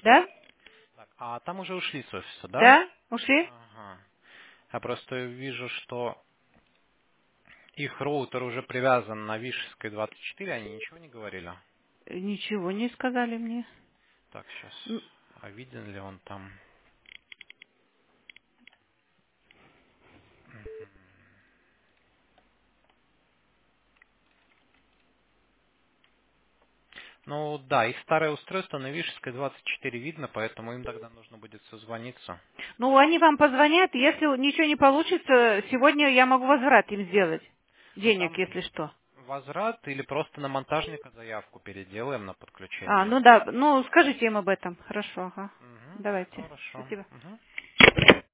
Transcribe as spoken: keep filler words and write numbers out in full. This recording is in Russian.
Да? Так, а там уже ушли с офиса, да? Да? Ушли? Ага. Я просто вижу, что их роутер уже привязан на Вишевской двадцать четыре, они ничего не говорили? Ничего не сказали мне. Так, сейчас. М, А виден ли он там? Ну да, их старое устройство на Вишевской двадцать четыре видно, поэтому им тогда нужно будет созвониться. Ну, они вам позвонят, если ничего не получится, сегодня я могу возврат им сделать. Ну Денег, там если что. возврат или просто на монтажника заявку переделаем на А, подключение. ну да, ну скажите им об этом. Хорошо, ага. Угу, Давайте. хорошо. Спасибо. Угу.